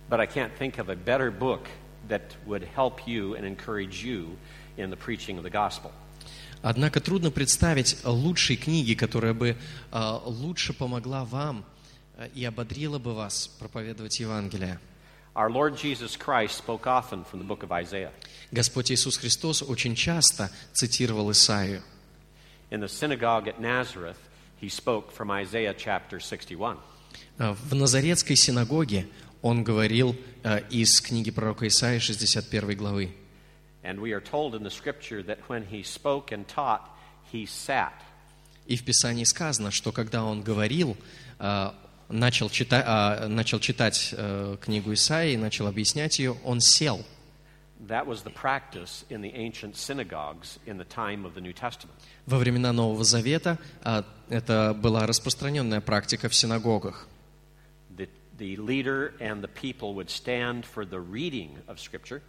But I can't think of a better book that would help you and encourage you in the preaching of the gospel. Однако трудно представить лучшей книги, которая бы лучше помогла вам и ободрила бы вас проповедовать Евангелие. Our Lord Jesus Christ spoke often from the book of Isaiah. Господь Иисус Христос очень часто цитировал Исаию. In the synagogue at Nazareth, he spoke from Isaiah chapter 61. В Назаретской синагоге он говорил из книги пророка Исаии 61 главы. And we are told in the scripture that when he spoke and taught, he sat. И в Писании сказано, что когда он говорил, начал читать книгу Исаии, начал объяснять ее, он сел. That was the practice in the ancient synagogues in the time of the New Testament. Во времена Нового Завета это была распространенная практика в синагогах. The leader and the people would stand for the reading of Scripture.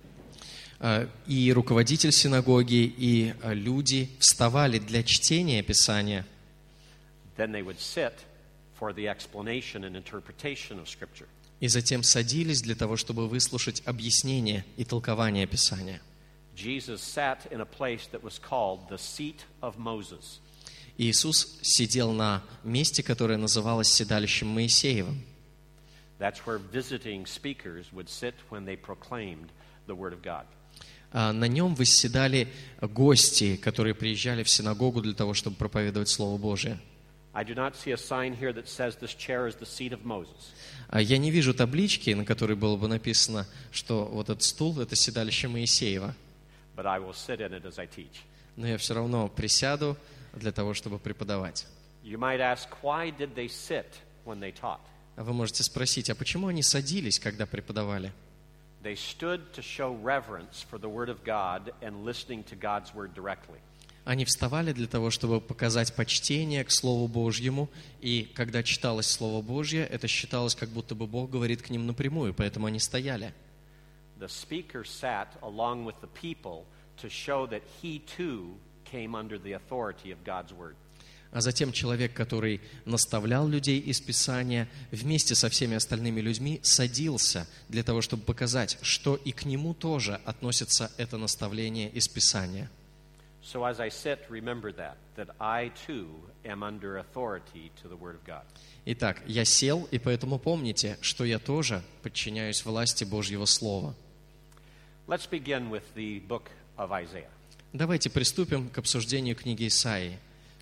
И руководитель синагоги, и люди вставали для чтения Писания. Then they would sit for the explanation and interpretation of Scripture. И затем садились для того, чтобы выслушать объяснение и толкование Писания. Jesus sat in a place that was called the seat of Moses. Иисус сидел на месте, которое называлось седалищем Моисеевым. That's where visiting speakers would sit when they proclaimed the Word of God. На нем восседали гости, которые приезжали в синагогу для того, чтобы проповедовать Слово Божие. I do not see a sign here that says this chair is the seat of Moses. Я не вижу таблички, на которой было бы написано, что вот этот стул – это седалище Моисеева. But I will sit in it as I teach. Но я все равно присяду для того, чтобы преподавать. You might ask, why did they sit when they taught? Вы можете спросить, а почему они садились, когда преподавали? They stood to show reverence for the Word of God and listening to God's Word directly. Они вставали для того, чтобы показать почтение к Слову Божьему, и когда читалось Слово Божье, это считалось, как будто бы Бог говорит к ним напрямую, поэтому они стояли. The speaker sat along with the people to show that he too came under the authority of God's Word. А затем человек, который наставлял людей из Писания, вместе со всеми остальными людьми садился для того, чтобы показать, что и к нему тоже относится это наставление из Писания. So as I sit, remember that I too am under authority to the Word of God. Итак, я сел, и поэтому помните, что я тоже подчиняюсь власти Божьего Слова. Let's begin with the book of Isaiah. Давайте приступим к обсуждению книги Исаии.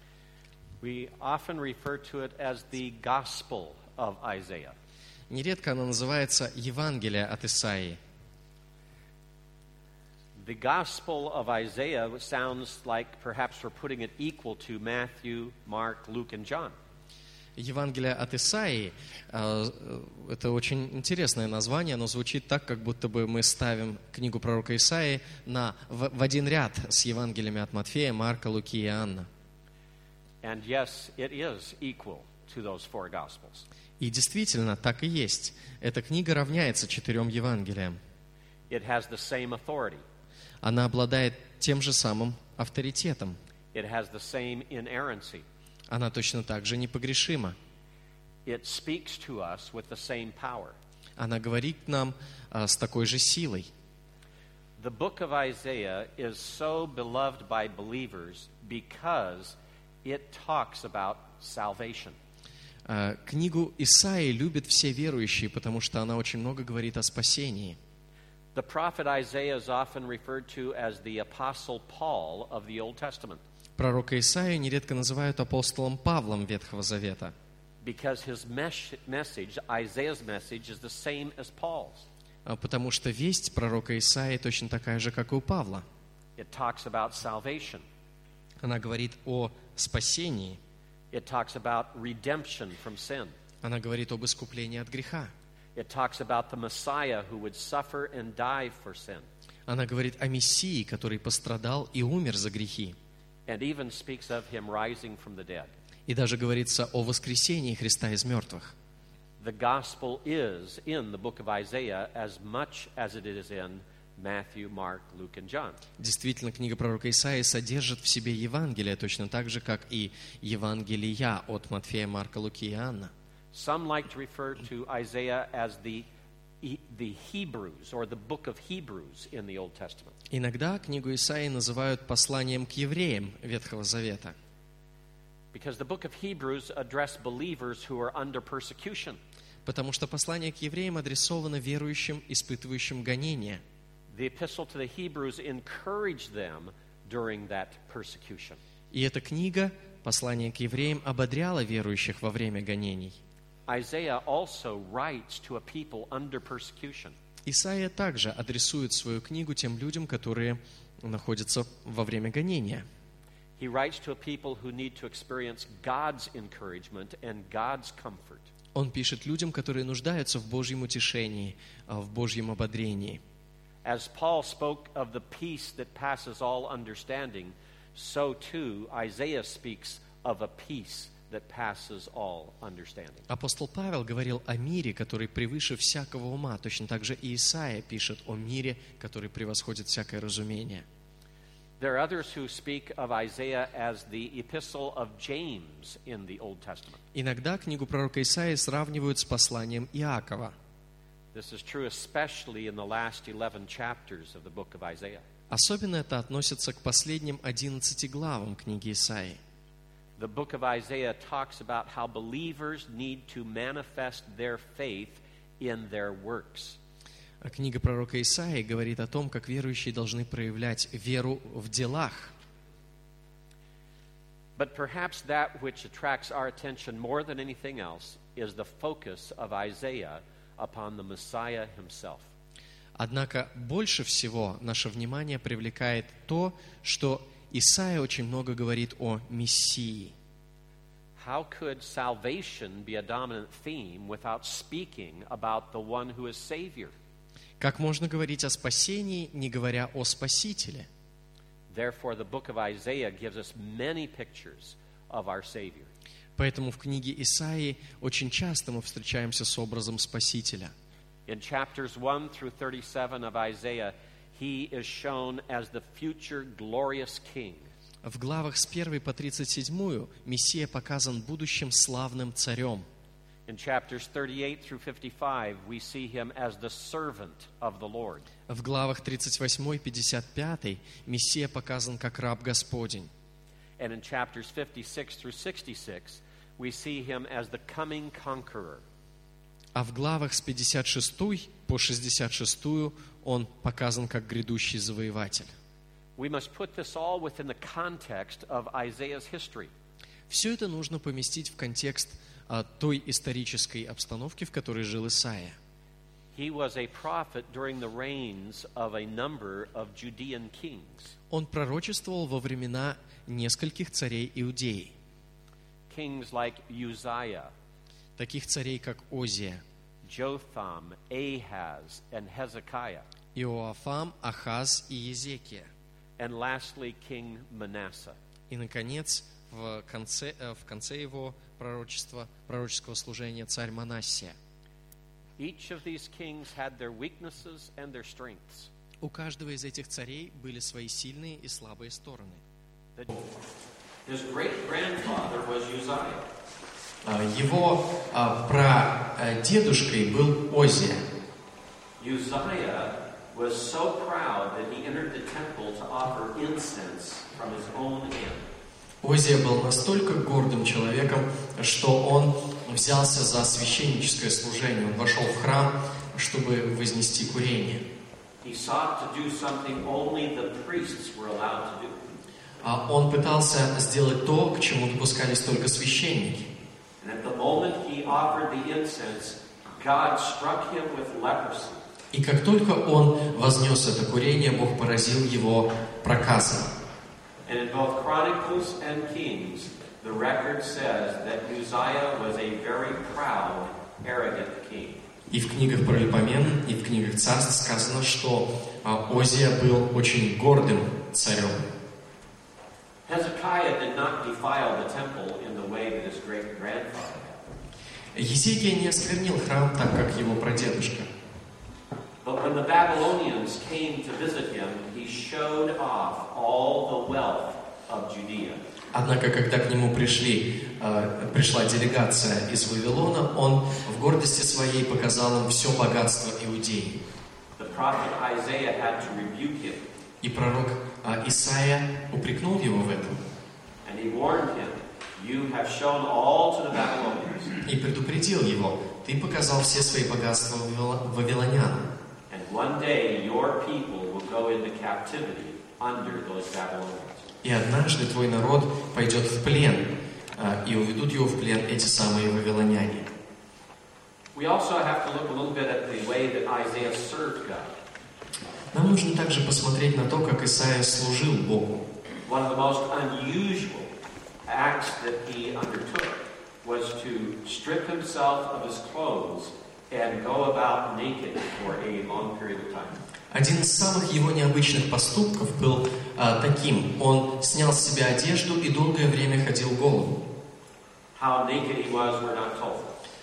We often refer to it as the Gospel of Isaiah. Нередко она называется Евангелие от Исаии. The Gospel of Isaiah sounds like perhaps we're putting it equal to Matthew, Mark, Luke, and John. Евангелие от Исаии – это очень интересное название, оно звучит так, как будто бы мы ставим книгу пророка Исаии в один ряд с Евангелиями от Матфея, Марка, Луки и Иоанна. And yes, it is equal to those four Gospels. И действительно, так и есть. Эта книга равняется 4 Евангелиям. It has the same authority. Она обладает тем же самым авторитетом. It has the same inerrancy. Она точно так же непогрешима. It speaks to us with the same power. Она говорит нам с такой же силой. The book of Isaiah is so beloved by believers because it talks about salvation. Книгу Исаии любят все верующие, потому что она очень много говорит о спасении. The prophet Isaiah is often referred to as the Apostle Paul of the Old Testament. Пророка Исаию нередко называют апостолом Павлом Ветхого Завета. Because his message, Isaiah's message, is the same as Paul's. Потому что весть пророка Исаии точно такая же, как и у Павла. It talks about salvation. Она говорит о спасении. It talks about redemption from sin. Она говорит об искуплении от греха. It talks about the Messiah who would suffer and die for sin. Она говорит о Мессии, который пострадал и умер за грехи. And even speaks of him rising from the dead. И даже говорится о воскресении Христа из мертвых. The gospel is in the book of Isaiah as much as it is in Matthew, Mark, Luke, and John. Действительно, книга пророка Исаии содержит в себе Евангелие, точно так же, как и Евангелия от Матфея, Марка, Луки и Иоанна. Some like to refer to Isaiah as the the Hebrews or the book of Hebrews in the Old Testament. Иногда книгу Исаии называют посланием к евреям Ветхого Завета. Because the book of Hebrews addressed believers who are under persecution. Потому что послание к евреям адресовано верующим, испытывающим гонения. The epistle to the Hebrews encouraged them during that persecution. И эта книга, послание к евреям, ободряла верующих во время гонений. Isaiah also writes to a people under persecution. Исаия также адресует свою книгу тем людям, которые находятся во время гонения. He writes to a people who need to experience God's encouragement and God's comfort. Он пишет людям, которые нуждаются в Божьем утешении, в Божьем ободрении. As Paul spoke of the peace that passes all understanding, so too Isaiah speaks of a peace that passes all understanding. Апостол Павел говорил о мире, который превыше всякого ума. Точно так же и Исаия пишет о мире, который превосходит всякое разумение. There are others who speak of Isaiah as the epistle of James in the Old Testament. Иногда книгу пророка Исаии сравнивают с посланием Иакова. This is true especially in the last 11 chapters of the book of Isaiah. Особенно это относится к последним 11 главам книги Исаии. The book of Isaiah talks about how believers need to manifest their faith in their works. Книга пророка Исаии говорит о том, как верующие должны проявлять веру в делах. But perhaps that which attracts our attention more than anything else is the focus of Isaiah upon the Messiah himself. Однако больше всего наше внимание привлекает то, что Исаия очень много говорит о Мессии. How could salvation be a dominant theme without speaking about the one who is Savior? Как можно говорить о спасении, не говоря о Спасителе? Therefore, the book of Isaiah gives us many pictures of our Savior. Поэтому в книге Исаии очень часто мы встречаемся с образом Спасителя. In chapters 1 through 37 of Isaiah, he is shown as the future glorious king. В главах с 1 по 37 Мессия показан будущим славным царем. In chapters 38 through 55, we see him as the servant of the Lord. В главах 38-55 Мессия показан как раб Господень. And in chapters 56 through 66, we see him as the coming conqueror. А в главах с 56 по 66 он показан как грядущий завоеватель. We must put this all within the context of Isaiah's history. Все это нужно поместить в контекст той исторической обстановки, в которой жил Исаия. He was a prophet during the reigns of a number of Judean kings. Он пророчествовал во времена нескольких царей Иудеи. Kings like Uzziah, Таких царей, как Озия, Jotham, Ahaz, and Hezekiah. Иоафам, Ахаз и Езекия. And lastly, King Manasseh. И, наконец, в конце его пророческого служения царь Манассия. Each of these kings had their weaknesses and their strengths. У каждого из этих царей были свои сильные и слабые стороны. His great-grandfather was Uzziah. Его прадедушкой был Озия. Uzziah was so proud that he entered the temple to offer incense from his own hand. Озия был настолько гордым человеком, что он взялся за священническое служение. Он вошел в храм, чтобы вознести курение. He sought to do something only the priests were allowed to do. Он пытался сделать то, к чему допускались только священники. And at the moment he offered the incense, God struck him with leprosy. И как только он вознес это курение, Бог поразил его проказом. And in both Chronicles and Kings, the record says that Uzziah was a very proud, arrogant king. И в книгах Паралипомен, и в книгах Царств сказано, что Озия был очень гордым царем. Hezekiah did not defile the temple in the way that his great-grandfather had. Езекия не осквернил храм так, как его прадедушка. But when the Babylonians came to visit him, he showed off all the wealth of Judea. Однако, когда к нему пришла делегация из Вавилона, он в гордости своей показал им все богатство Иудеи. The prophet Isaiah had to rebuke him. И пророк Исаия упрекнул его в этом. And he warned him, "You have shown all to the Babylonians." И предупредил его: ты показал все свои богатства вавилонянам. And one day your people will go into captivity under those Babylonians. И однажды твой народ пойдет в плен, и уведут его в плен эти самые вавилоняне. We also have to look a little bit at the way that Isaiah served God. Нам нужно также посмотреть на то, как Исаия служил Богу. One of the most unusual acts that he undertook was to strip himself of his clothes and go about naked for a long period of time. Один из самых его необычных поступков был таким. Он снял с себя одежду и долгое время ходил голым. How naked he was, we're not told.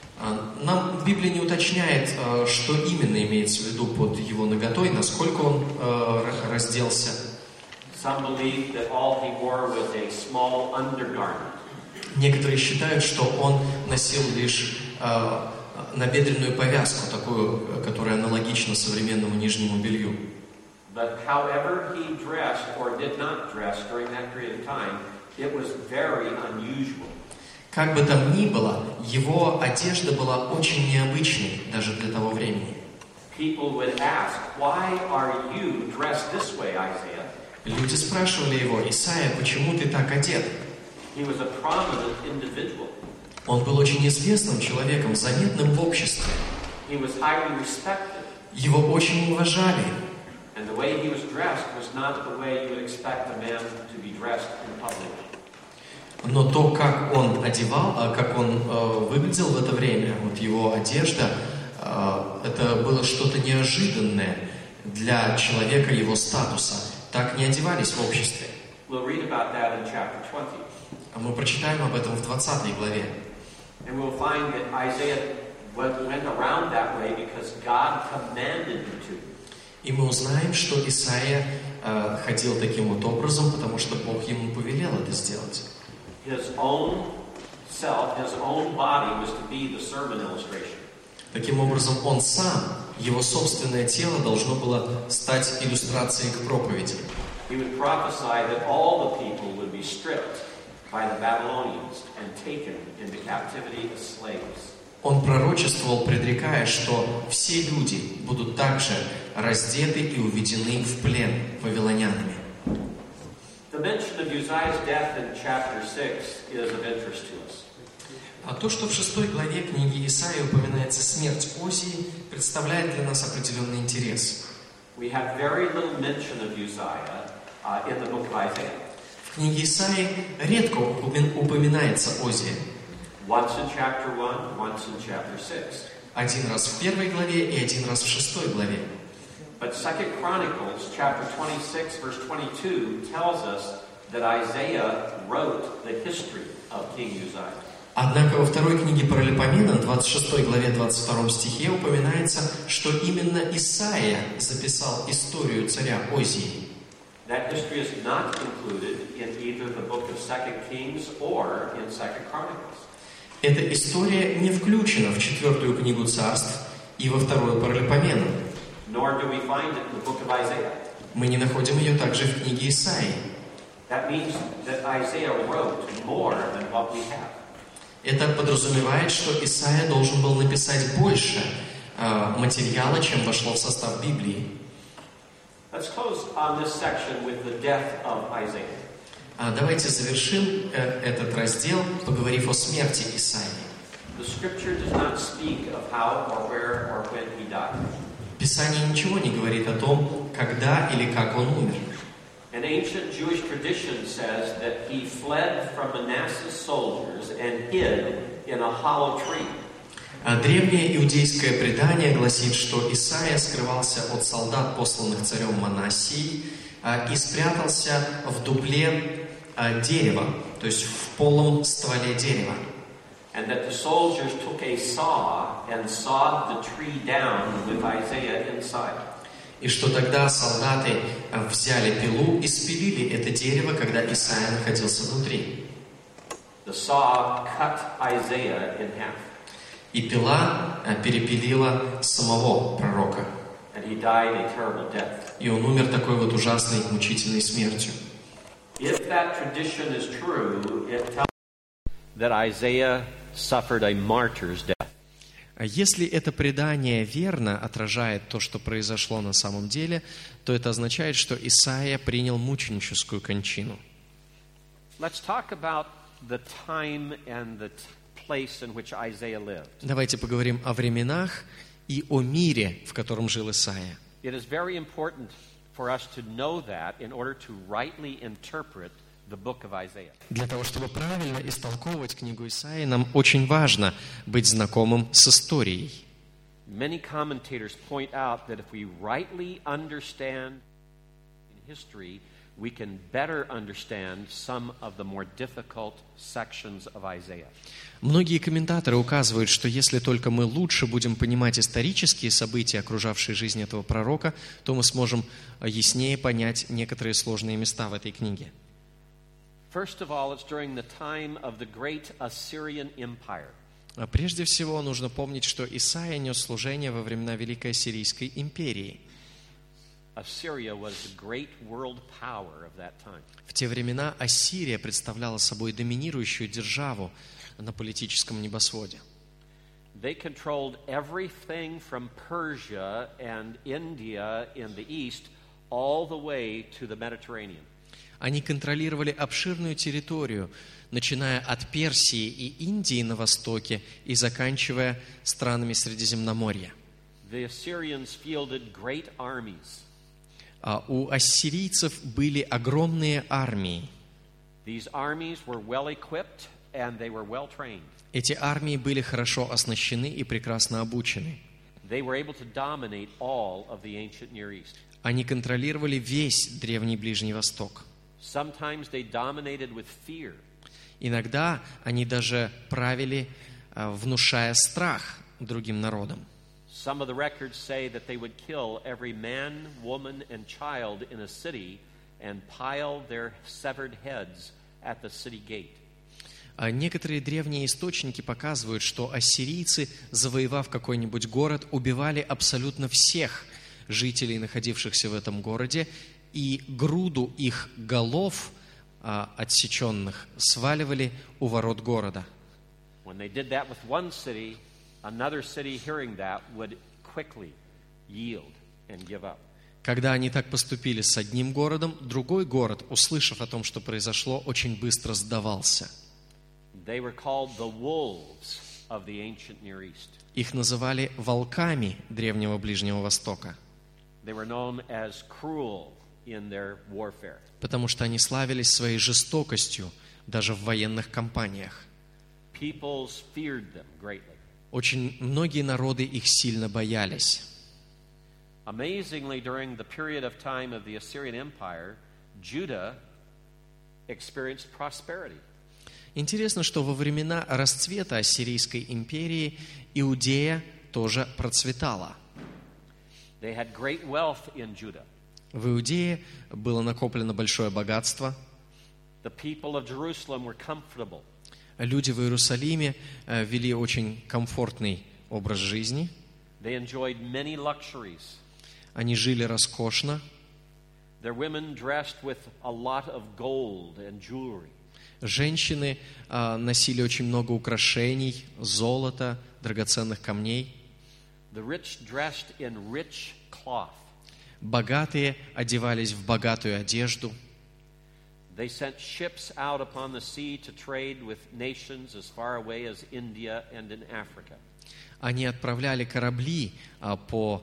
Нам Библия не уточняет, что именно имеется в виду под его наготой, насколько он разделся. Some believe that all he wore was a small undergarment. Некоторые считают, что он носил лишь набедренную повязку, такую, которая аналогична современному нижнему белью. But however he dressed or did not dress during that period of time, it was very unusual. Как бы там ни было, его одежда была очень необычной даже для того времени. People would ask, "Why are you dressed this way, Isaiah?" Люди спрашивали его: Исаия, почему ты так одет? He was a prominent individual. Он был очень известным человеком, заметным в обществе. He was highly respected. Его очень уважали. And the way he was dressed was not the way you would expect a man to be dressed in public. Но то, как он одевал, как он выглядел в это время, вот его одежда, это было что-то неожиданное для человека его статуса. Так не одевались в обществе. We'll read about that in chapter 20. Мы прочитаем об этом в 20 главе. And we'll find that Isaiah went around that way because God commanded him to. И мы узнаем, что Исаия ходил таким вот образом, потому что Бог ему повелел это сделать. His own self, his own body was to be the sermon illustration. Таким образом, он сам, его собственное тело должно было стать иллюстрацией к проповеди. He would prophesy that all the people would be stripped by the Babylonians and taken into captivity as slaves. Он пророчествовал, предрекая, что все люди будут также раздеты и уведены в плен вавилонянами. The mention of Uzziah's death in chapter 6 is of interest to us. А то, что в 6 главе книги Исаии упоминается смерть Озии, представляет для нас определенный интерес. We have very little mention of Uzziah in the book of Isaiah. В книге Исаии редко упоминается Озия. Once in chapter 1, once in chapter 6. Один раз в 1 главе и один раз в 6 главе. But 2 Chronicles chapter 26 verse 22 tells us that Isaiah wrote the history of King Uzziah. Однако во второй книге Паралипоменон, 26 главе 22 стихе, упоминается, что именно Исаия записал историю царя Озии. That history is not included in either the book of 2 Kings or in 2 Chronicles. Эта история не включена в 4 книгу Царств и во вторую Паралипоменон. Nor do we find it in the book of Isaiah. Мы не находим ее также в книге Исаии. That means that Isaiah wrote more than what we have. Это подразумевает, что Исаия должен был написать больше материала, чем вошло в состав Библии. Let's close on this section with the death of Isaiah. Давайте завершим этот раздел, поговорив о смерти Исаии. The scripture does not speak of how or where or when he died. Писание ничего не говорит о том, когда или как он умер. An ancient Jewish tradition says that he fled from Manasseh's soldiers and hid in a hollow tree. Древнее иудейское предание гласит, что Исаия скрывался от солдат, посланных царем Манассией, и спрятался в дупле дерева, то есть в полом стволе дерева. And that the soldiers took a saw and sawed the tree down with Isaiah inside. И что тогда солдаты взяли пилу и спилили это дерево, когда Исаия находился внутри. The saw cut Isaiah in half. И пила перепилила самого пророка. And he died a terrible death. И он умер такой вот ужасной, мучительной смертью. If that tradition is true, it tells that Isaiah suffered a martyr's death. Если это предание верно отражает то, что произошло на самом деле, то это означает, что Исаия принял мученическую кончину. Let's talk about the time and the place in which Isaiah lived. Давайте поговорим о временах и о мире, в котором жил Исаия. It is very important for us to know that in order to rightly interpret the book of Isaiah. Для того, чтобы правильно истолковывать книгу Исаии, нам очень важно быть знакомым с историей. Many commentators point out that if we rightly understand history, we can better understand some of the more difficult sections of Isaiah. Многие комментаторы указывают, что если только мы лучше будем понимать исторические события, окружавшие жизнь этого пророка, то мы сможем яснее понять некоторые сложные места в этой книге. First of all, it's during the time of the great Assyrian Empire. Прежде всего, нужно помнить, что Исаия нес служение во времена Великой Ассирийской империи. Assyria was the great world power of that time. В те времена Ассирия представляла собой доминирующую державу на политическом небосводе. They controlled everything from Persia and India in the east all the way to the Mediterranean. Они контролировали обширную территорию, начиная от Персии и Индии на востоке и заканчивая странами Средиземноморья. The Assyrians fielded great armies. У ассирийцев были огромные армии. These armies were well equipped and they were well trained. Эти армии были хорошо оснащены и прекрасно обучены. They were able to dominate all of the ancient Near East. Они контролировали весь древний Ближний Восток. Sometimes they dominated with fear. Иногда они даже правили, внушая страх другим народам. Some of the records say that they would kill every man, woman, and child in a city and pile their severed heads at the city gate. Некоторые древние источники показывают, что ассирийцы, завоевав какой-нибудь город, убивали абсолютно всех жителей, находившихся в этом городе, и груду их голов, отсеченных, сваливали у ворот города. When they did that with one city, another city hearing that would quickly yield and give up. Когда они так поступили с одним городом, другой город, услышав о том, что произошло, очень быстро сдавался. They were called the wolves of the ancient Near East. Их называли волками древнего Ближнего Востока, They were known as cruel in their warfare. потому что они славились своей жестокостью даже в военных кампаниях. Peoples feared them greatly. Очень многие народы их сильно боялись. Amazingly, during the period of time of the Assyrian Empire, Judah experienced prosperity. Интересно, что во времена расцвета Ассирийской империи Иудея тоже процветала. They had great wealth in Judah. В Иудее было накоплено большое богатство. The people of Jerusalem were comfortable. Люди в Иерусалиме вели очень комфортный образ жизни. They enjoyed many luxuries. Они жили роскошно. Their women dressed with a lot of gold and jewelry. Женщины носили очень много украшений, золота, драгоценных камней. The rich dressed in rich cloth. Богатые одевались в богатую одежду. They sent ships out upon the sea to trade with nations as far away as India and in Africa. Они отправляли корабли по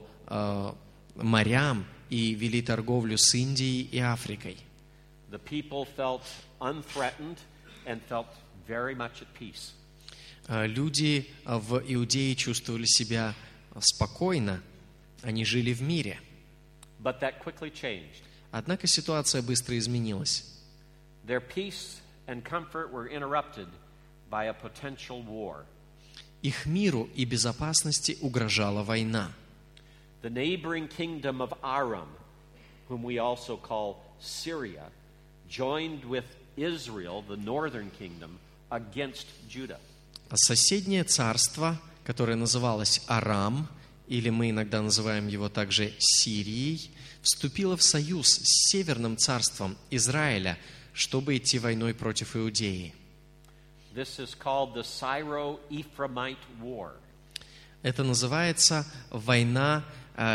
морям и вели торговлю с Индией и Африкой. The people felt unthreatened and felt very much at peace. Люди в Иудее чувствовали себя спокойно, они жили в мире. But that quickly changed. Однако ситуация быстро изменилась. Their peace and comfort were interrupted by a potential war. Их миру и безопасности угрожала война. the neighboring kingdom of Aram, whom we also call Syria, joined with Israel, the northern kingdom, against Judah. Соседнее царство, которое называлось Арам, или мы иногда называем его также Сирией, вступило в союз с северным царством Израиля, чтобы идти войной против Иудеи. This is called the Syro-Ephraimite War. Это называется война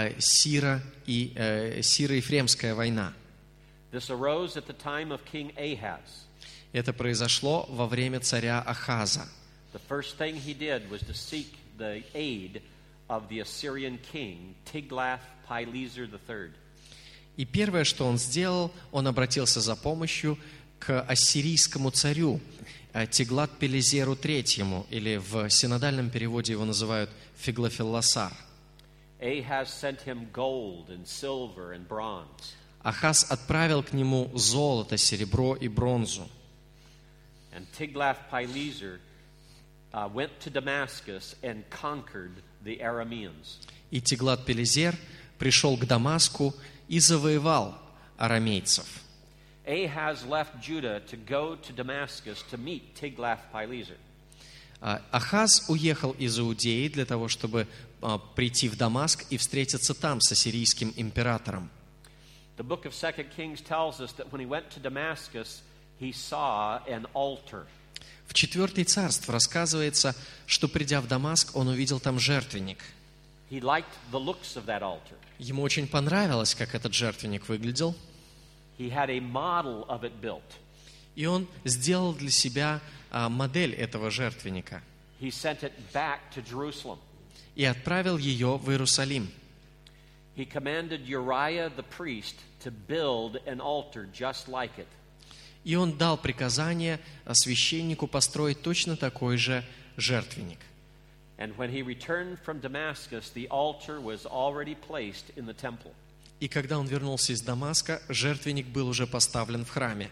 Сиро-Ефремская война. This arose at the time of King Ahaz. Это произошло во время царя Ахаза. The first thing he did was to seek the aid of the Assyrian king, Tiglath-Pileser III. И первое, что он сделал, он обратился за помощью к ассирийскому царю Тиглат-Пилесеру III, или в синодальном переводе его называют Фиглофиллосар. Ahaz sent him gold and silver and bronze. Ахаз отправил к нему золото, серебро и бронзу. And Tiglath-Pileser went to Damascus and conquered the Arameans. И Тиглат-Пилесер пришел к Дамаску и завоевал арамейцев. Ahaz left Judah to go to Damascus to meet Tiglath-Pileser. Ахаз уехал из Иудеи для того, чтобы прийти в Дамаск и встретиться там с ассирийским императором. The book of 2 Kings tells us that when he went to Damascus, he saw an altar. В 4 царств рассказывается, что, придя в Дамаск, он увидел там жертвенник. He liked the looks of that altar. Ему очень понравилось, как этот жертвенник выглядел. He had a model of it built. И он сделал для себя модель этого жертвенника He sent it back to Jerusalem. и отправил ее в Иерусалим. He commanded Uriah the priest to build an altar just like it. И он дал приказание священнику построить точно такой же жертвенник. And when he returned from Damascus, the altar was already placed in the temple. И когда он вернулся из Дамаска, жертвенник был уже поставлен в храме.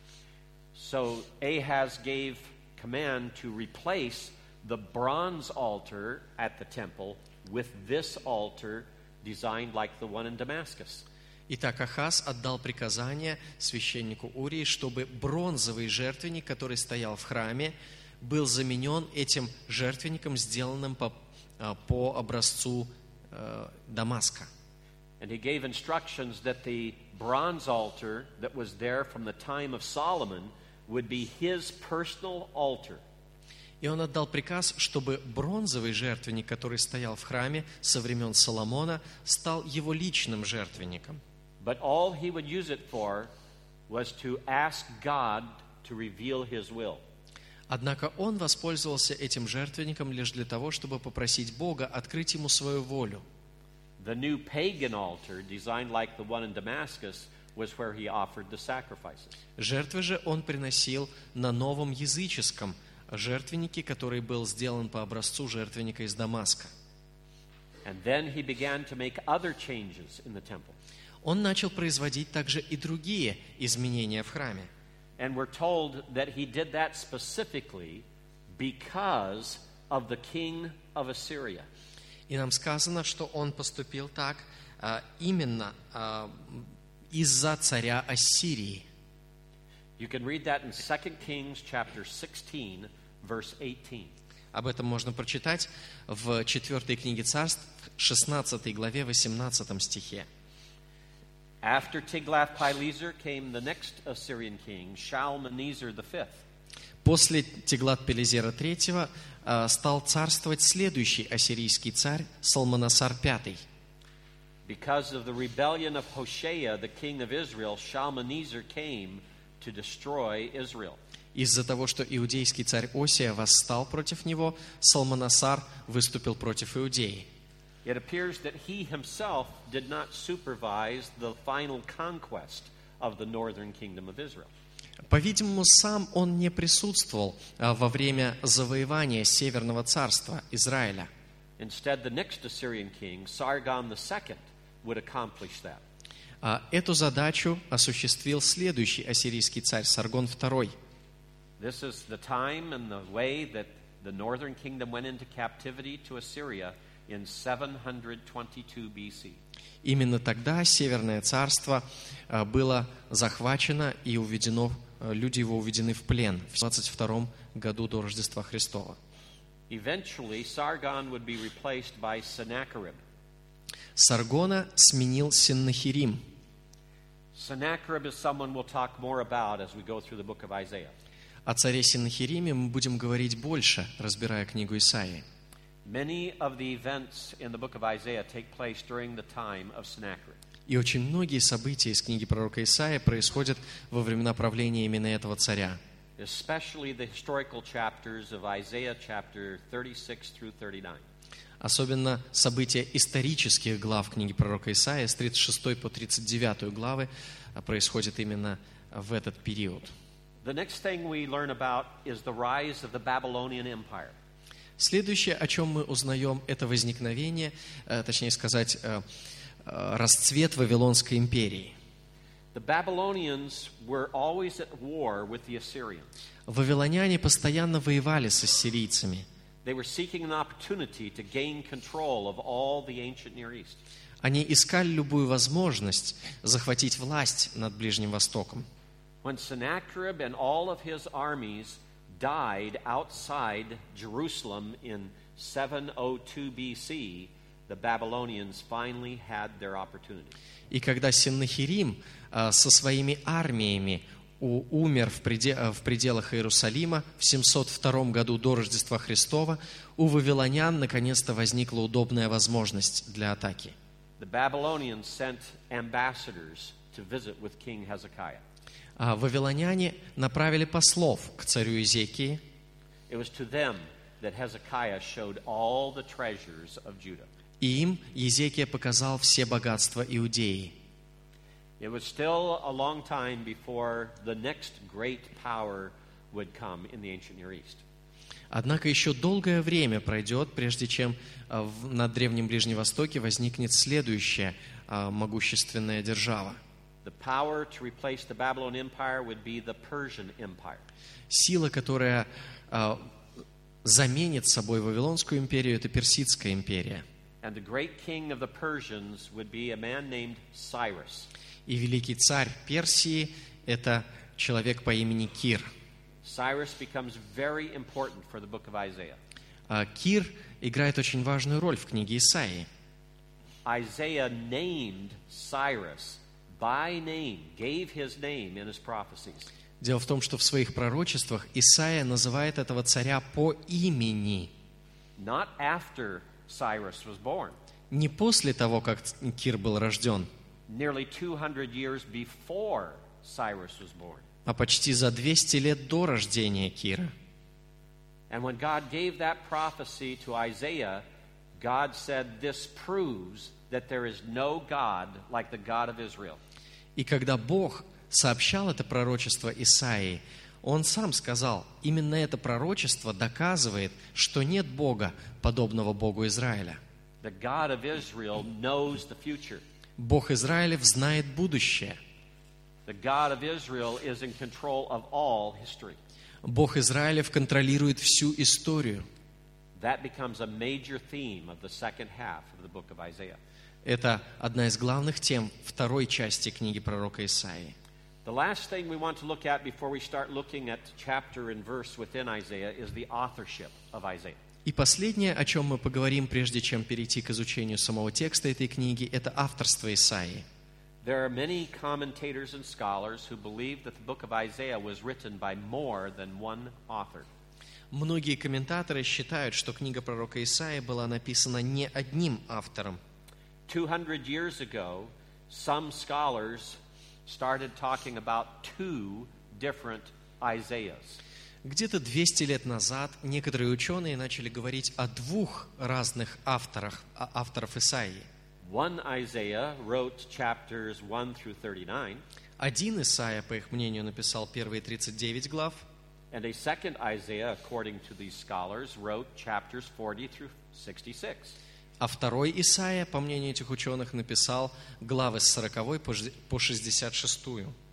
So Ahaz gave command to replace the bronze altar at the temple with this altar designed like the one in Damascus. Итак, Ахаз отдал приказание священнику Урии, чтобы бронзовый жертвенник, который стоял в храме, был заменен этим жертвенником, сделанным по образцу Дамаска. And he gave instructions that the bronze altar that was there from the time of Solomon would be his personal altar. И он отдал приказ, чтобы бронзовый жертвенник, который стоял в храме со времен Соломона, стал его личным жертвенником. But all he would use it for was to ask God to reveal his will. Однако он воспользовался этим жертвенником лишь для того, чтобы попросить Бога открыть ему свою волю. The new pagan altar, designed like the one in Damascus, was where he offered the sacrifices. Жертвы же он приносил на новом языческом жертвеннике, который был сделан по образцу жертвенника из Дамаска. And then he began to make other changes in the temple. Он начал производить также и другие изменения в храме. And we're told that he did that specifically because of the king of Assyria. И нам сказано, что он поступил так именно из-за царя Ассирии. You can read that in 2 Kings chapter 16, verse 18. Об этом можно прочитать в 4 книге Царств, 16 главе, 18 стихе. After Tiglath-Pileser came the next Assyrian king, Shalmaneser V. После Тиглат-Пилесера III стал царствовать следующий ассирийский царь Салманасар V. Because of the rebellion of Hoshea, the king of Israel, Shalmaneser came to destroy Israel. Из-за того, что иудейский царь Осия восстал против него, Салманасар выступил против Иудеи. It appears that he himself did not supervise the final conquest of the northern kingdom of Israel. По-видимому, сам он не присутствовал во время завоевания Северного царства Израиля. Instead, the next Assyrian king, Sargon II, would accomplish that. Эту задачу осуществил следующий ассирийский царь Саргон II. This is the time and the way that the northern kingdom went into captivity to Assyria in 722 BC. Именно тогда Северное царство было захвачено и уведено, люди его уведены в плен в 22 году до Рождества Христова. Eventually, Sargon would be replaced by Sennacherib. Саргона сменил Сеннахерим. Sennacherib is someone we'll talk more about as we go through the book of Isaiah. О царе Сеннахериме мы будем говорить больше, разбирая книгу Исаии. Many of the events in the book of Isaiah take place during the time of Sennacherib. И очень многие события из книги пророка Исаии происходят во времена правления именно этого царя. Especially the historical chapters of Isaiah chapter 36 through 39. Особенно события исторических глав книги пророка Исаии с 36 по 39 главы происходят именно в этот период. The next thing we learn about is the rise of the Babylonian Empire. Следующее, о чем мы узнаем, это возникновение, точнее сказать, расцвет Вавилонской империи. The Babylonians were always at war with the Assyrians. Вавилоняне постоянно воевали с ассирийцами. They were seeking an opportunity to gain control of all the ancient Near East. Они искали любую возможность захватить власть над Ближним Востоком. When Sennacherib and all of his armies died outside Jerusalem in 702 BC, the Babylonians finally had their opportunity. И когда Сеннахерим со своими армиями умер в пределах Иерусалима в 702 году до Рождества Христова, у вавилонян наконец-то возникла удобная возможность для атаки. The Babylonians sent ambassadors to visit with King Hezekiah. Вавилоняне направили послов к царю Иезекии. It was to them that Hezekiah showed all the treasures of Judah. И им Иезекия показал все богатства Иудеи. It was still a long time before the next great power would come in the ancient Near East. Однако еще долгое время пройдет, прежде чем на Древнем Ближнем Востоке возникнет следующая могущественная держава. The power to replace the Babylonian Empire would be the Persian Empire. Сила, которая заменит собой Вавилонскую империю, это Персидская империя. And the great king of the Persians would be a man named Cyrus. И великий царь Персии – это человек по имени Кир. Cyrus becomes very important for the book of Isaiah. Кир играет очень важную роль в книге Исаии. Isaiah named Cyrus by name, gave his name in his prophecies. Дело в том, что в своих пророчествах Исаия называет этого царя по имени. Not after Cyrus was born. Не после того, как Кир был рожден, Nearly 200 years before Cyrus was born. а почти за 200 лет до рождения Кира. And when God gave that prophecy to Isaiah, God said, "This proves that there is no God like the God of Israel." И когда Бог сообщал это пророчество Исаии, Он сам сказал, именно это пророчество доказывает, что нет Бога, подобного Богу Израиля. The God of Israel knows the future. Бог Израилев знает будущее. The God of Israel is in control of all history. Бог Израилев контролирует всю историю. That becomes a major theme of the second half of the book of Isaiah. Это одна из главных тем второй части книги пророка Исаии. The last thing we want to look at before we start looking at chapter and verse within Isaiah is the authorship of Isaiah. И последнее, о чем мы поговорим, прежде чем перейти к изучению самого текста этой книги, это авторство Исаии. There are many commentators and scholars who believe that the book of Isaiah was written by more than one author. Многие комментаторы считают, что книга пророка Исаии была написана не одним автором. 200 years ago, some scholars started talking about two different Isaiahs. Где-то 200 лет назад некоторые ученые начали говорить о двух разных авторах Исаии. One Isaiah wrote chapters 1 through 39, Один Исаия, по их мнению, написал первые 39 глав, and a second Isaiah, according to these scholars, wrote chapters 40 through 66. а второй Исаия, по мнению этих ученых, написал главы с 40 по 66.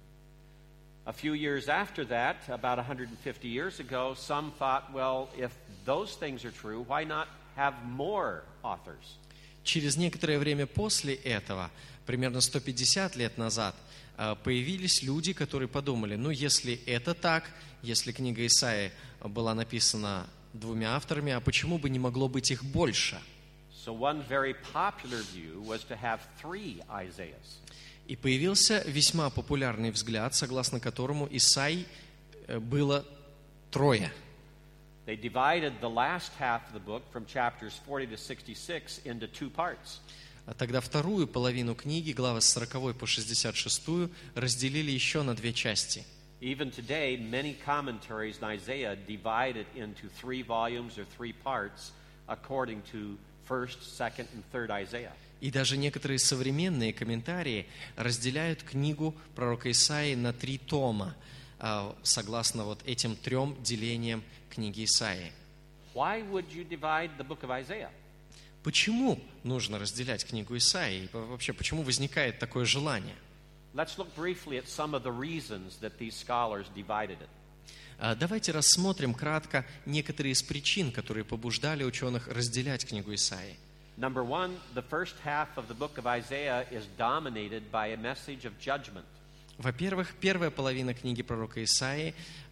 A few years after that, about 150 years ago, some thought, well, if those things are true, why not have more authors. Через некоторое время после этого, примерно 150 лет назад, появились люди, которые подумали, ну, если это так, если книга Исаии была написана двумя авторами, а почему бы не могло быть их больше? So one very popular view was to have 3 Isaiahs. И появился весьма популярный взгляд, согласно которому Исаий было 3. They divided the last half of the book from chapters 40 to 66 into 2 parts. А тогда вторую половину книги, главы с 40 по 66, разделили еще на 2 части. Even today, many commentaries in Isaiah divide it into 3 volumes or 3 parts according to 1st, 2nd, and 3rd Isaiah. И даже некоторые современные комментарии разделяют книгу пророка Исаии на 3 тома, согласно вот этим 3 делениям книги Исаии. Why would you divide the book of Isaiah? Почему нужно разделять книгу Исаии? И вообще, почему возникает такое желание? Let's look briefly at some of the reasons that these scholars divided it. Давайте рассмотрим кратко некоторые из причин, которые побуждали ученых разделять книгу Исаии. Number one, the first half of the book of Isaiah is dominated by a message of judgment. Во-первых, первая половина книги пророка Исаии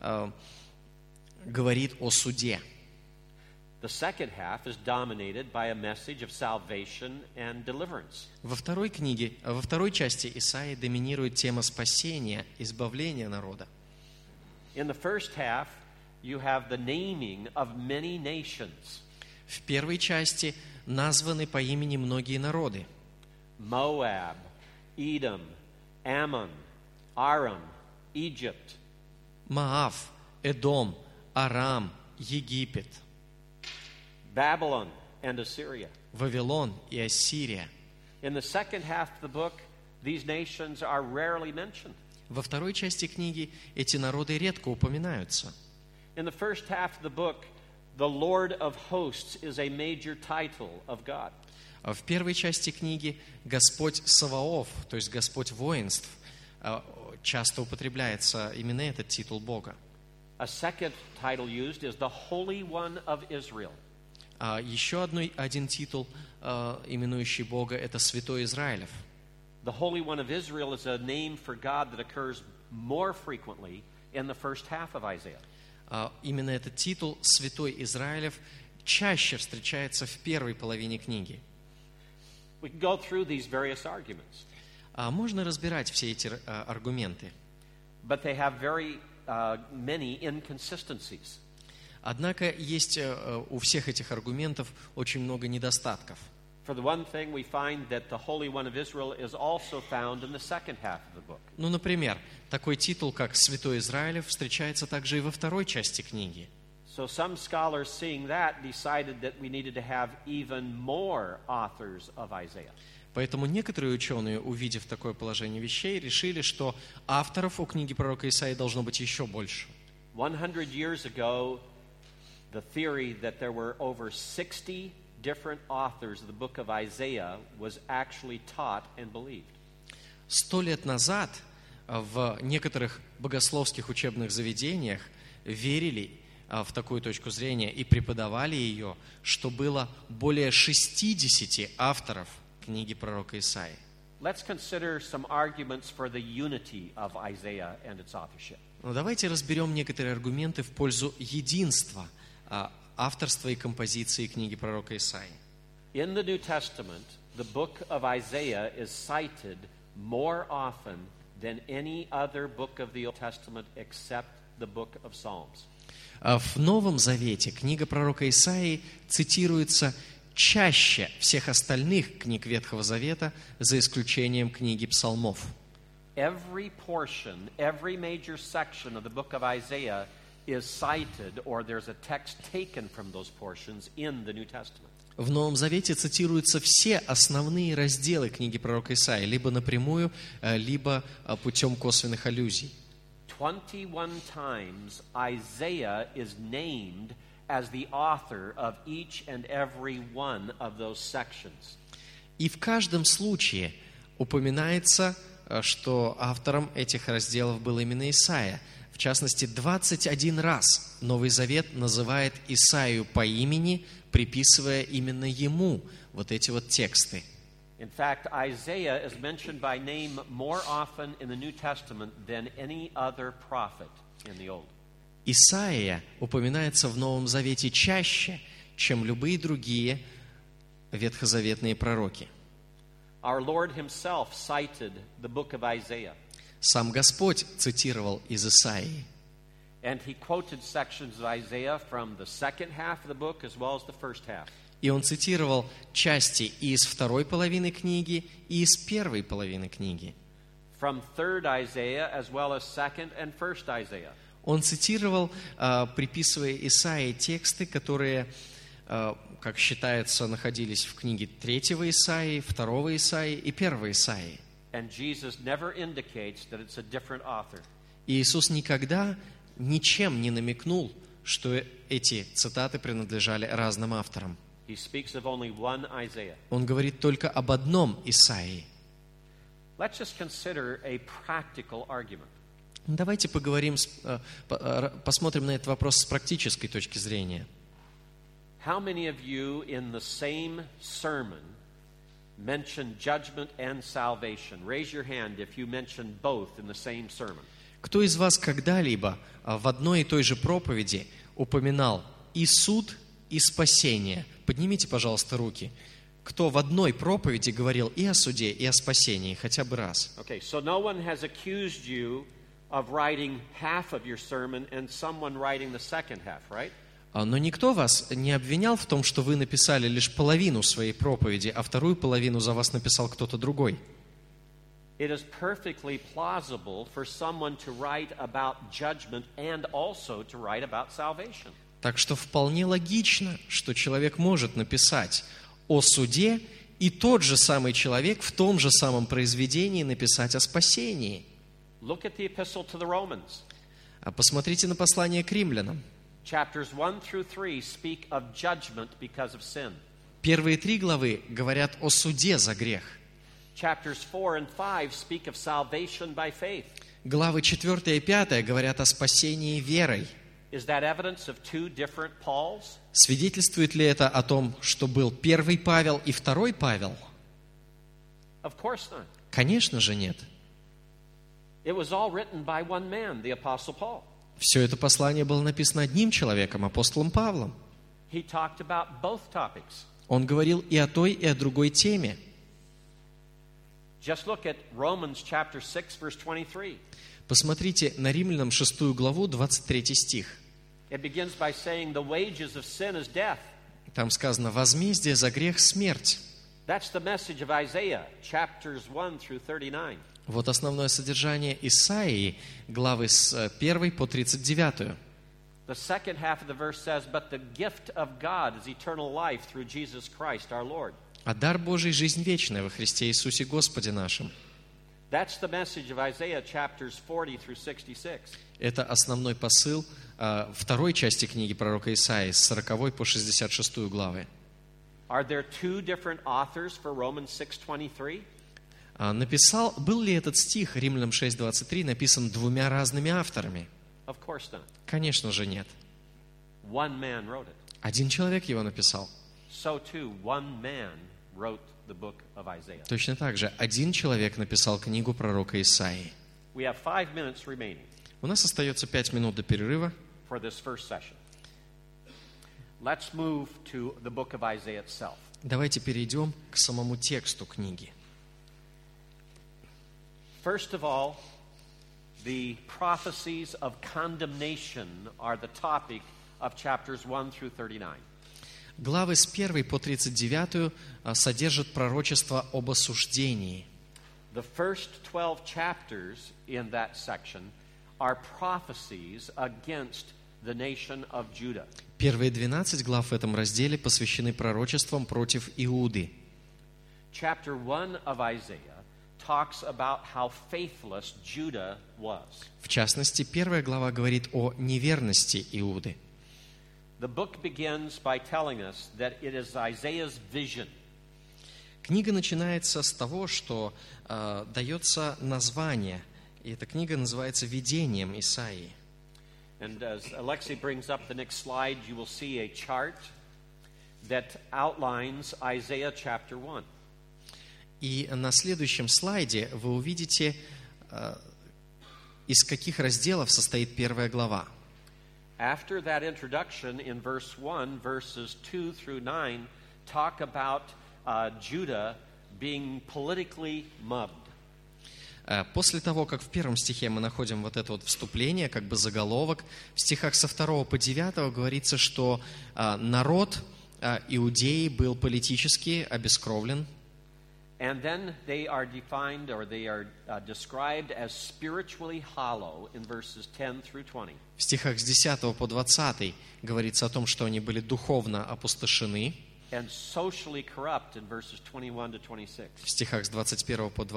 говорит о суде. The second half is dominated by a message of salvation and deliverance. Во второй части Исаии доминирует тема спасения, избавления народа. In the first half, you have the naming of many nations. В первой части названы по имени многие народы. Moab, Edom, Ammon, Aram, Egypt. Моав, Эдом, Арам, Египет, Babylon and Assyria. Вавилон и Ассирия. In the second half of the book, these nations are rarely mentioned. Во второй части книги эти народы редко упоминаются. In the first half of the book, the Lord of Hosts is a major title of God. В первой части книги Господь Саваоф, то есть Господь воинств, часто употребляется именно этот титул Бога. A second title used is the Holy One of Israel. Еще один титул, именующий Бога, это Святой Израилев. The Holy One of Israel is a name for God that occurs more frequently in the first half of Isaiah. Именно этот титул Святой Израилев чаще встречается в первой половине книги. We can go through these various arguments. Можно разбирать все эти аргументы. But they have very many inconsistencies. Однако есть у всех этих аргументов очень много недостатков. For the one thing, we find that the Holy One of Israel is also found in the second half of the book. Ну, например, такой титул, как Святой Израилев, встречается также и во второй части книги. So some scholars, seeing that, decided that we needed to have even more authors of Isaiah. Поэтому некоторые ученые, увидев такое положение вещей, решили, что авторов у книги пророка Исаии должно быть еще больше. 100 years ago, the theory that there were over 60 different authors of the book of Isaiah was actually taught and believed. 100 лет назад в некоторых богословских учебных заведениях верили в такую точку зрения и преподавали ее, что было более 60 авторов книги пророка Исаии. Let's consider some arguments for the unity of Isaiah and its authorship. Но давайте разберем некоторые аргументы в пользу единства авторства и композиции книги пророка Исаии. In the New Testament, the book of Isaiah is cited more often than any other book of the Old Testament except the book of Psalms. В Новом Завете книга пророка Исаии цитируется чаще всех остальных книг Ветхого Завета, за исключением книги Псалмов. Every portion, every major section of the book of Isaiah is cited, or there's a text taken from those portions in the New Testament. В Новом Завете цитируются все основные разделы книги пророка Исаии, либо напрямую, либо путем косвенных аллюзий. 21 times Isaiah is named as the author of each and every one of those sections. И в каждом случае упоминается, что автором этих разделов был именно Исаия. В частности, 21 раз Новый Завет называет Исаию по имени, приписывая именно ему вот эти вот тексты. In fact, Isaiah is mentioned by name more often in the New Testament than any other prophet in the Old. Исаия упоминается в Новом Завете чаще, чем любые другие ветхозаветные пророки. Our Lord himself cited the book of Isaiah. Сам Господь цитировал из Исаии. And he quoted sections of Isaiah from the second half of the book as well as the first half. И он цитировал части и из второй половины книги, и из первой половины книги. From third Isaiah as well as second and first Isaiah. Он цитировал, приписывая Исаии тексты, которые, как считается, находились в книге 3 Исаии, 2 Исаии и 1 Исаии. And Jesus never indicates that it's a different author. И Иисус никогда ничем не намекнул, что эти цитаты принадлежали разным авторам. He speaks of only one Isaiah. Он говорит только об одном Исаии. Let's just consider a practical argument. Давайте поговорим, посмотрим на этот вопрос с практической точки зрения. How many of you in the same sermon mention judgment and salvation? Raise your hand if you mention both in the same sermon. Кто из вас когда-либо в одной и той же проповеди упоминал и суд, и спасение? Поднимите, пожалуйста, руки. Кто в одной проповеди говорил и о суде, и о спасении, хотя бы раз? Okay, so no one has accused you of writing half of your sermon and someone writing the second half, right? Но никто вас не обвинял в том, что вы написали лишь половину своей проповеди, а вторую половину за вас написал кто-то другой. It is perfectly plausible for someone to write about judgment and also to write about salvation. Так что вполне логично, что человек может написать о суде, и тот же самый человек в том же самом произведении написать о спасении. Look at the epistle to the Romans. Посмотрите на послание к римлянам. Chapters 1 through 3 speak of judgment because of sin. Первые 3 главы говорят о суде за грех. Chapters 4 and 5 speak of salvation by faith. Главы 4 и 5 говорят о спасении верой. Is that evidence of two different Pauls? Свидетельствует ли это о том, что был первый Павел и второй Павел? Of course not. Конечно же нет. It was all written by one man, the Apostle Paul. Все это послание было написано одним человеком, апостолом Павлом. He talked about both topics. Он говорил и о той, и о другой теме. Just look at Romans chapter 6 verse 23. Посмотрите на Римлянам 6 главу, 23 стих. It begins by saying the wages of sin is death. Там сказано: «Возмездие за грех – смерть». That's the message of Isaiah, chapters 1 through 39. Вот основное содержание Исаии, главы с 1 по 39. The second half of the verse says, "But the gift of God is eternal life through Jesus Christ our Lord." «А дар Божий – жизнь вечная во Христе Иисусе Господе нашим». That's the message of Isaiah chapters 40 through 66. Это основной посыл второй части книги пророка Исаии, с 40 по 66 главы. Are there two different authors for Romans 6:23? Был ли этот стих, Римлянам 6:23, написан двумя разными авторами? Of course not. Конечно же нет. One man wrote it. Один человек его написал. So too, one man wrote the book of Isaiah. Точно так же, один человек написал книгу пророка Исаии. We have 5 minutes remaining У нас остается 5 минут до перерыва. for this first session. Let's move to the book of Isaiah itself. Давайте перейдем к самому тексту книги. First of all, the prophecies of condemnation are the topic of chapters 1 through 39. Главы с 1 по 39 содержат пророчество об осуждении. The first 12 chapters in that section are prophecies against the nation of Judah. Первые 12 глав в этом разделе посвящены пророчествам против Иуды. Chapter 1 of Isaiah talks about how faithless Judah was. В частности, первая глава говорит о неверности Иуды. The book begins by telling us that it is Isaiah's vision. Книга начинается с того, что дается название, и эта книга называется «Видением Исаии». And as Alexei brings up the next slide, you will see a chart that outlines Isaiah chapter 1. И на следующем слайде вы увидите, из каких разделов состоит первая глава. After that introduction in verse 1, verses 2 through 9 talk about Judah being politically mugged. После того, как в первом стихе мы находим вот это вот вступление, как бы заголовок, в стихах со 2 по 9 говорится, что народ Иудеи был политически обескровлен. And then they are defined, or they are described as spiritually hollow in verses 10 through 20. В стихах с 10 по 20 говорится о том, что они были духовно опустошены. And socially corrupt in verses 21 to 26. В стихах с 21 по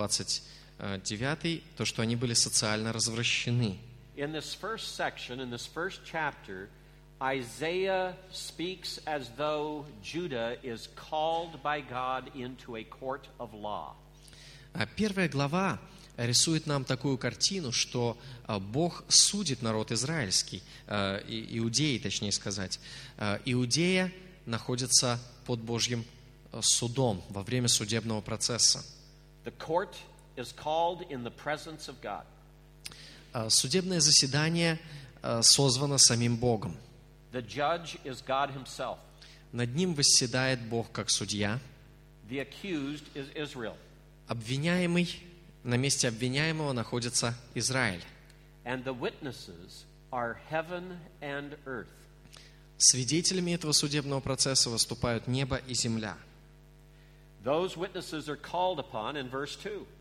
29 то, что они были социально развращены. In this first section, in this first chapter, Isaiah speaks as though Judah is called by God into a court of law. Первая глава рисует нам такую картину, что Бог судит народ израильский, Иудеи, точнее сказать. Иудея находится под Божьим судом во время судебного процесса. The court is called in the presence of God. Судебное заседание созвано самим Богом. The judge is God himself. Над ним восседает Бог как судья. The accused is Israel. Обвиняемый, на месте обвиняемого находится Израиль. And the witnesses are heaven and earth. Свидетелями этого судебного процесса выступают небо и земля. Those witnesses are called upon in verse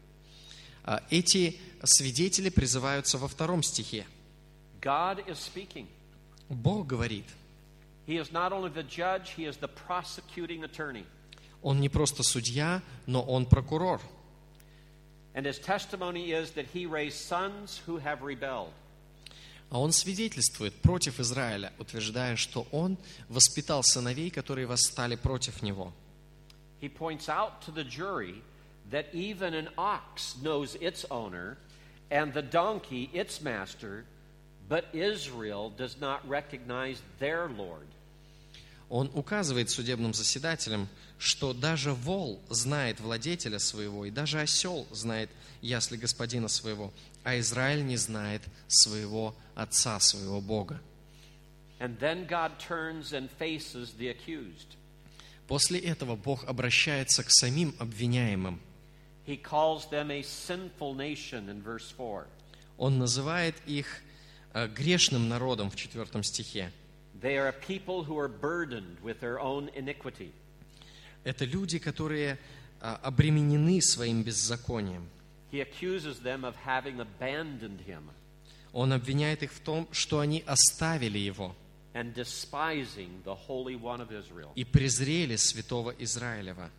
2. Эти свидетели призываются во 2 стихе. God is speaking. Бог говорит. He is not only the judge, he is the prosecuting attorney. Он не просто судья, но он прокурор. And his testimony is that he raised sons who have rebelled. А он свидетельствует против Израиля, утверждая, что он воспитал сыновей, которые восстали против него. He points out to the jury that even an ox knows its owner and the donkey its master, but Israel does not recognize their Lord. Он указывает судебным заседателям, что даже вол знает владетеля своего, и даже осел знает ясли господина своего, а Израиль не знает своего отца, своего Бога. And then God turns and faces the accused. После этого Бог обращается к самим обвиняемым. He calls them a sinful nation in verse 4. Он называет их грешным народом в 4 стихе. They are a people who are burdened with their own iniquity. Это люди, которые обременены своим беззаконием. He accuses them of having abandoned him Он обвиняет их в том, что они оставили его and despising the Holy One of Israel. и презрели святого Израилева.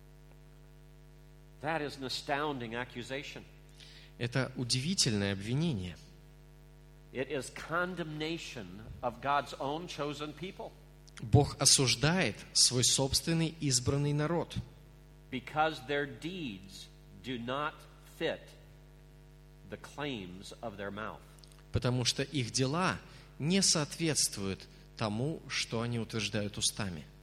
That is an astounding accusation. Это удивительное обвинение. It is condemnation of God's own chosen people. Бог осуждает свой собственный избранный народ, Because their deeds do not fit the claims of their mouth. потому что их дела не соответствуют тому, что они утверждают устами.